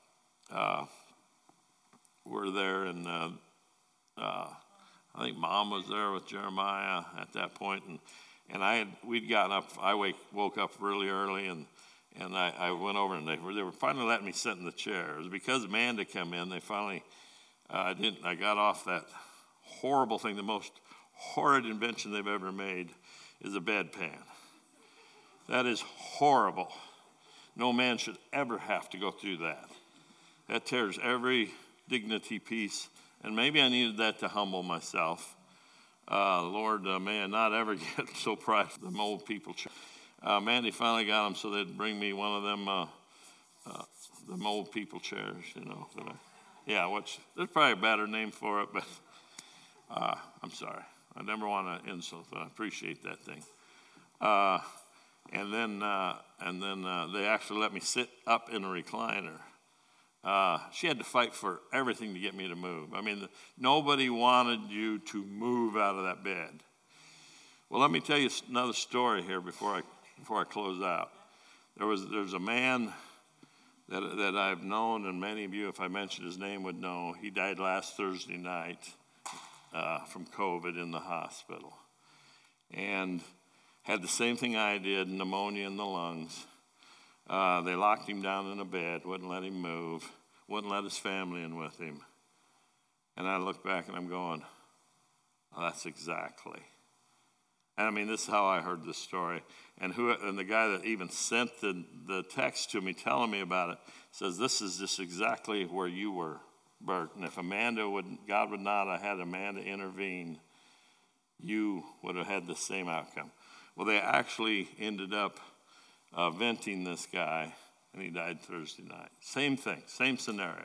were there, and I think Mom was there with Jeremiah at that point, and we'd gotten up. I woke up really early, and I went over, and they were finally letting me sit in the chair. It was because Amanda came in. They finally I got off that horrible thing. The most horrid invention they've ever made is a bedpan. That is horrible. No man should ever have to go through that. That tears every dignity piece, and maybe I needed that to humble myself. Lord, man, not ever get so prideful. The old people. Mandy finally got them, so they'd bring me one of them, the old people chairs, you know. There's probably a better name for it, but I'm sorry. I never want to insult, but I appreciate that thing. And then they actually let me sit up in a recliner. She had to fight for everything to get me to move. I mean, nobody wanted you to move out of that bed. Well, let me tell you another story here before I close out. There's a man that I've known, and many of you, if I mentioned his name, would know. He died last Thursday night from COVID in the hospital, and had the same thing I did, pneumonia in the lungs. They locked him down in a bed, wouldn't let him move, wouldn't let his family in with him. And I look back and I'm going, oh, that's exactly. And I mean, this is how I heard this story. And the guy that even sent the text to me telling me about it says, this is just exactly where you were, Bert. And if God would not have had Amanda intervene, you would have had the same outcome. Well, they actually ended up venting this guy, and he died Thursday night. Same thing, same scenario.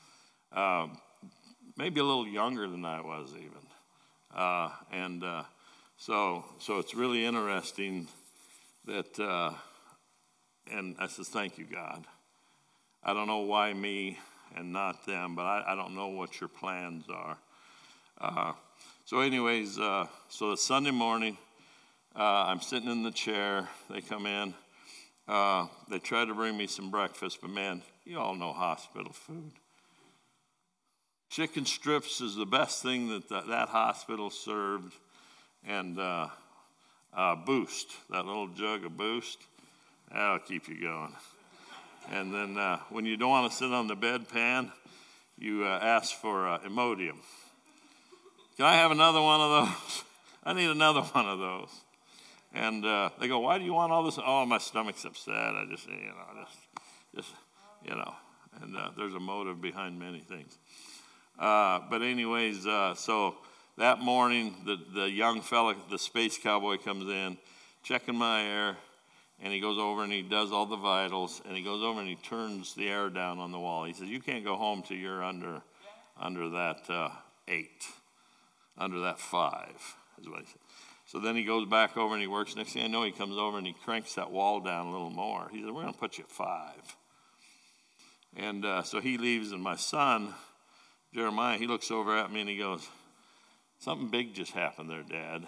Maybe a little younger than I was even. So it's really interesting that, and I says, thank you, God. I don't know why me and not them, but I don't know what your plans are. So anyways, so it's Sunday morning. I'm sitting in the chair. They come in. They try to bring me some breakfast, but man, you all know hospital food. Chicken strips is the best thing that hospital served, and Boost, that little jug of Boost, that'll keep you going. And then when you don't want to sit on the bedpan, you ask for Imodium. Can I have another one of those? I need another one of those. And they go, why do you want all this? Oh, my stomach's upset. I just and there's a motive behind many things. But anyways, so that morning, the young fella, the space cowboy, comes in, checking my air, and he goes over and he does all the vitals, and he goes over and he turns the air down on the wall. He says, you can't go home till you're under that 8, under that 5, is what he said. So then he goes back over and he works. Next thing I know, he comes over and he cranks that wall down a little more. He said, we're going to put you at 5. And so he leaves, and my son, Jeremiah, he looks over at me and he goes, something big just happened there, Dad.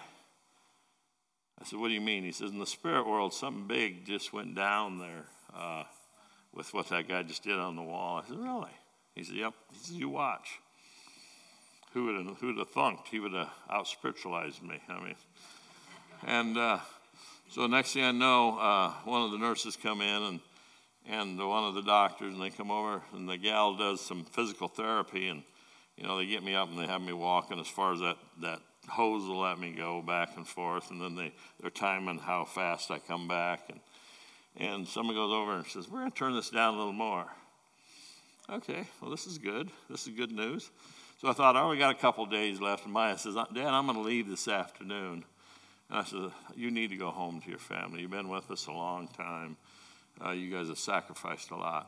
I said, what do you mean? He says, in the spirit world, something big just went down there with what that guy just did on the wall. I said, really? He said, yep. He says, you watch. Who would have thunk? He would have out-spiritualized me. I mean, and so next thing I know, one of the nurses come in and one of the doctors, and they come over, and the gal does some physical therapy, and they get me up and they have me walking as far as that hose will let me go back and forth, and then they're timing how fast I come back, and someone goes over and says, we're going to turn this down a little more. Okay, well, this is good. This is good news. So I thought, we got a couple days left. And Maya says, Dad, I'm going to leave this afternoon. And I said, you need to go home to your family. You've been with us a long time. You guys have sacrificed a lot.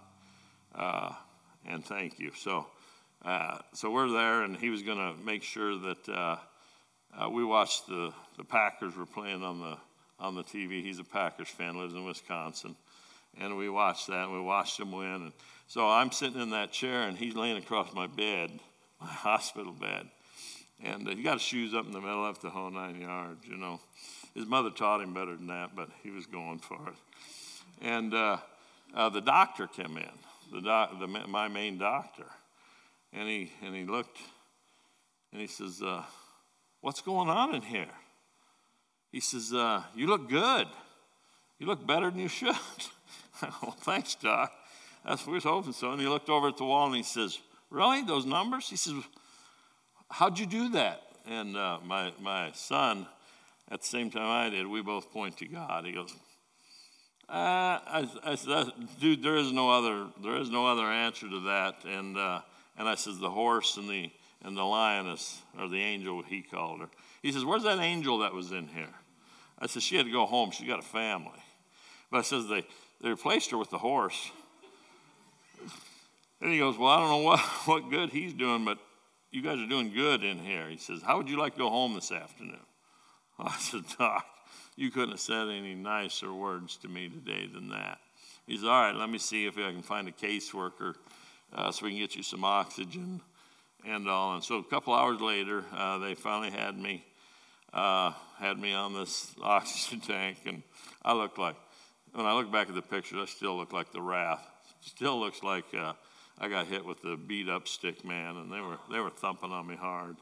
And thank you. So we're there, and he was going to make sure that we watched the Packers were playing on the TV. He's a Packers fan, lives in Wisconsin. And we watched that, and we watched him win. And so I'm sitting in that chair, and he's laying across my bed, my hospital bed. And he got his shoes up in the middle of the whole 9 yards, His mother taught him better than that, but he was going for it. And the doctor came in, my main doctor. And he looked, and he says, what's going on in here? He says, you look good. You look better than you should. Well, thanks, Doc. That's what we was hoping so. And he looked over at the wall, and he says, really, those numbers? He says, how'd you do that? And my son, at the same time I did, we both point to God. He goes, I said, dude, there is no other answer to that. And I says, the horse and the lioness, or the angel, he called her. He says, where's that angel that was in here? I said, she had to go home. She's got a family. But I says, they replaced her with the horse. And he goes, well, I don't know what good he's doing, but you guys are doing good in here. He says, how would you like to go home this afternoon? I said, Doc, you couldn't have said any nicer words to me today than that. He said, all right, let me see if I can find a caseworker so we can get you some oxygen and all. And so a couple hours later, they finally had me on this oxygen tank, and I looked like, when I look back at the pictures, I still look like the Wrath. Still looks like I got hit with the beat-up stick man, and they were thumping on me hard.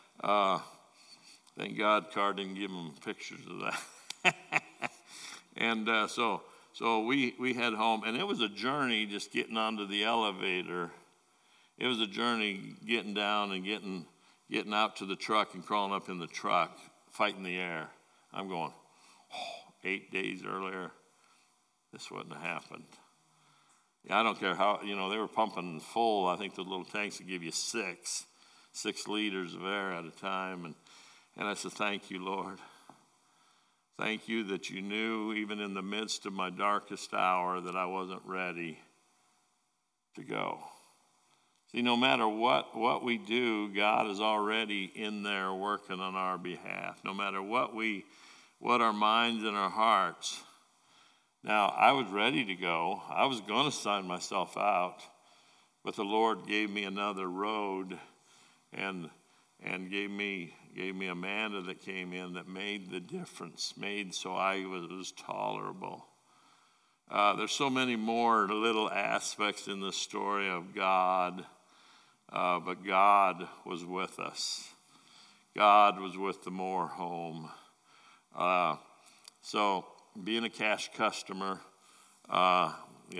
Thank God Carr didn't give them pictures of that. And so we head home, and it was a journey just getting onto the elevator. It was a journey getting down and getting out to the truck and crawling up in the truck, fighting the air. I'm going, 8 days earlier, this wouldn't have happened. Yeah, I don't care how, they were pumping full. I think the little tanks would give you 6 liters of air at a time. And I said, thank you, Lord. Thank you that you knew even in the midst of my darkest hour that I wasn't ready to go. See, no matter what we do, God is already in there working on our behalf. No matter what our minds and our hearts. Now, I was ready to go. I was going to sign myself out, but the Lord gave me another road and gave me Amanda that came in that made the difference, made so I was tolerable. There's so many more little aspects in the story of God, but God was with us. God was with the Moore home. So being a cash customer, I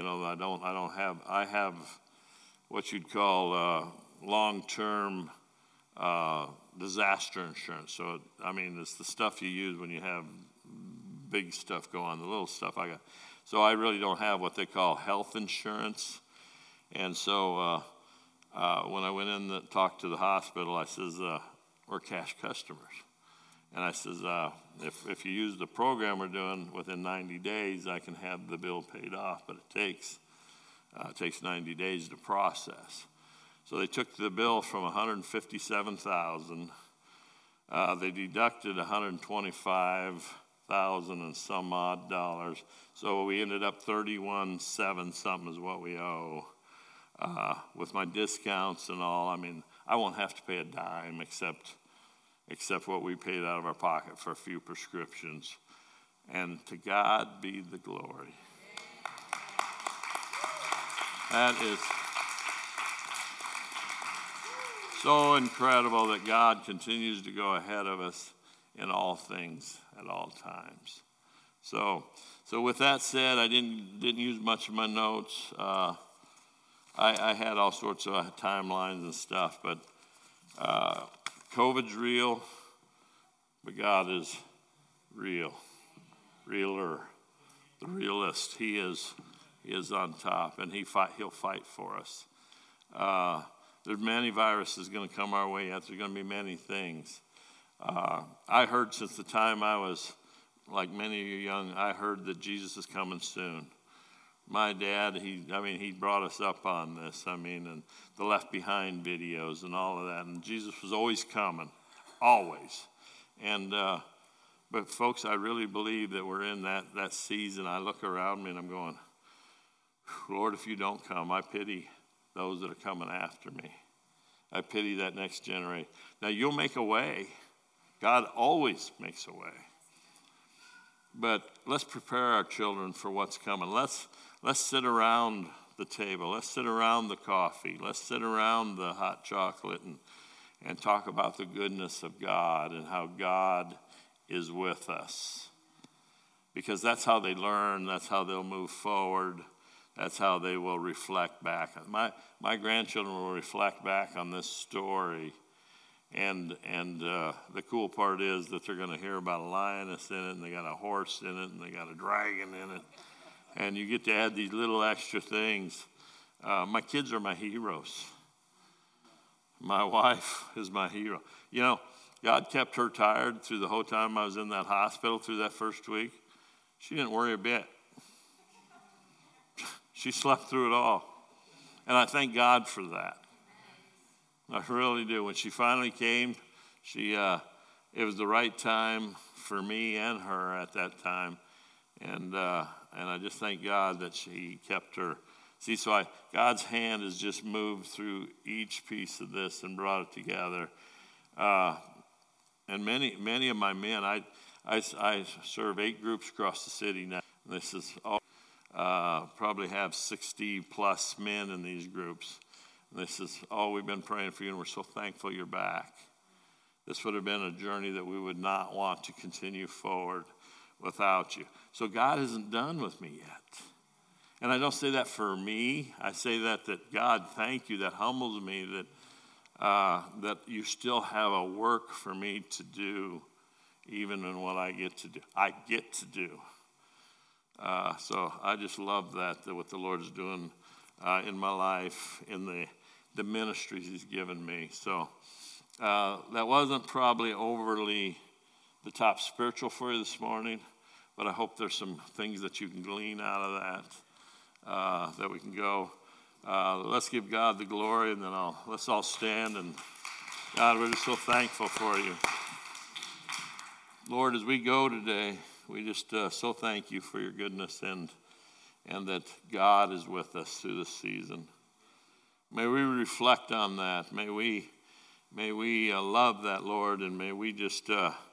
have what you'd call long-term disaster insurance. So, it's the stuff you use when you have big stuff go on, the little stuff I got. So I really don't have what they call health insurance. And so when I went in to talk to the hospital, I says, we're cash customers. And I says, if you use the program we're doing, within 90 days, I can have the bill paid off, but it takes 90 days to process. So they took the bill from $157,000. They deducted $125,000 and some odd dollars. So we ended up $31,700 something is what we owe. With my discounts and all, I won't have to pay a dime except what we paid out of our pocket for a few prescriptions. And to God be the glory. That is so incredible that God continues to go ahead of us in all things at all times. So with that said, I didn't use much of my notes. I had all sorts of timelines and stuff, but COVID's real, but God is real, realer, the realist. He is on top, and he'll fight for us. There's many viruses going to come our way yet. There's going to be many things. I heard since the time I was, like many of you young, I heard that Jesus is coming soon. My dad, he brought us up on this, and the Left Behind videos and all of that. And Jesus was always coming, always. And but folks, I really believe that we're in that season. I look around me and I'm going, Lord, if you don't come, I pity those that are coming after me. I pity that next generation. Now, you'll make a way. God always makes a way. But let's prepare our children for what's coming. Let's sit around the table. Let's sit around the coffee. Let's sit around the hot chocolate and talk about the goodness of God and how God is with us. Because that's how they learn. That's how they'll move forward. That's how they will reflect back. My grandchildren will reflect back on this story. And the cool part is that they're going to hear about a lioness in it, and they got a horse in it, and they got a dragon in it. And you get to add these little extra things. My kids are my heroes. My wife is my hero. God kept her tired through the whole time I was in that hospital through that first week. She didn't worry a bit. She slept through it all. And I thank God for that. I really do. When she finally came, it was the right time for me and her at that time. And I just thank God that she kept her. See, so God's hand has just moved through each piece of this and brought it together. And many of my men, I serve 8 groups across the city now. This is all, probably have 60 plus men in these groups. And this is all we've been praying for you, and we're so thankful you're back. This would have been a journey that we would not want to continue forward without you. So God isn't done with me yet. And I don't say that for me. I say that God, thank you. That humbles me that you still have a work for me to do, even in what I get to do. I get to do. So I just love that what the Lord is doing in my life, in the ministries He's given me. So that wasn't probably overly the top spiritual for you this morning, but I hope there's some things that you can glean out of that we can go. Let's give God the glory, and then let's all stand. And God, we're just so thankful for you. Lord, as we go today, we just so thank you for your goodness and that God is with us through this season. May we reflect on that. May we love that, Lord, and may we just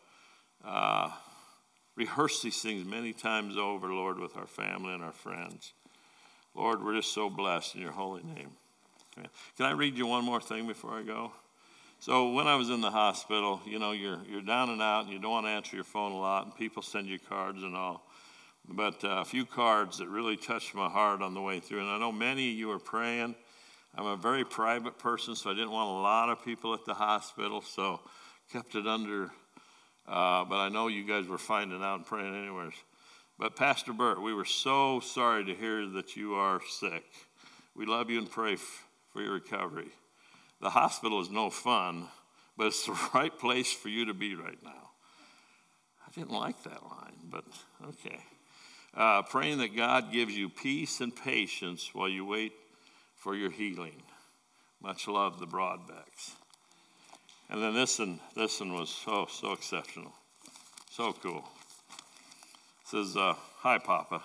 rehearse these things many times over, Lord, with our family and our friends. Lord, we're just so blessed in your holy name. Amen. Can I read you one more thing before I go? So when I was in the hospital, you're down and out, and you don't want to answer your phone a lot, and people send you cards and all. But a few cards that really touched my heart on the way through. And I know many of you are praying. I'm a very private person, so I didn't want a lot of people at the hospital, so kept it under. But I know you guys were finding out and praying anyways. But Pastor Bert, we were so sorry to hear that you are sick. We love you and pray for your recovery. The hospital is no fun, but it's the right place for you to be right now. I didn't like that line, but okay. Praying that God gives you peace and patience while you wait for your healing. Much love, the Broadbecks. And then this one was so exceptional. So cool. It says, hi, Papa.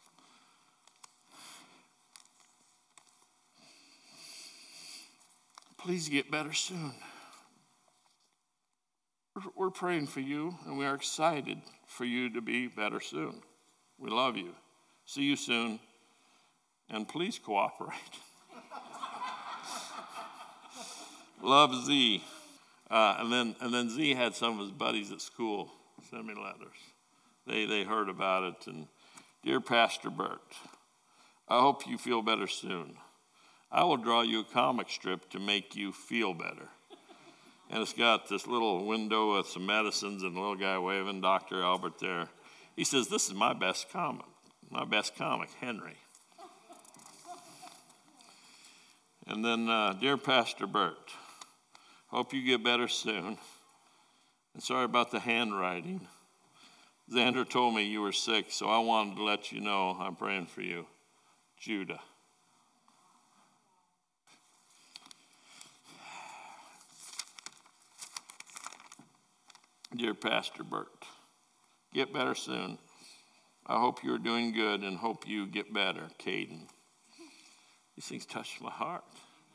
Please get better soon. We're praying for you, and we are excited for you to be better soon. We love you. See you soon, and please cooperate. Love, Z. And then Z had some of his buddies at school send me letters. They heard about it. And dear Pastor Bert, I hope you feel better soon. I will draw you a comic strip to make you feel better. And it's got this little window with some medicines and a little guy waving, Dr. Albert there. He says, this is my best comic, Henry. And then, dear Pastor Bert, hope you get better soon. And sorry about the handwriting. Xander told me you were sick, so I wanted to let you know I'm praying for you. Judah. Dear Pastor Bert, get better soon. I hope you're doing good and hope you get better, Caden. These things touch my heart.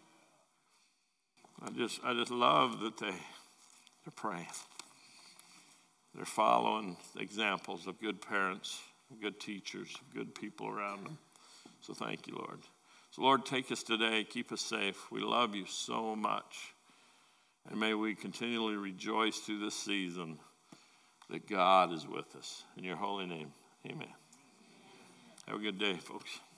I just love that they're praying. They're following examples of good parents, good teachers, good people around them. So thank you, Lord. So Lord, take us today. Keep us safe. We love you so much. And may we continually rejoice through this season that God is with us. In your holy name, amen. Have a good day, folks.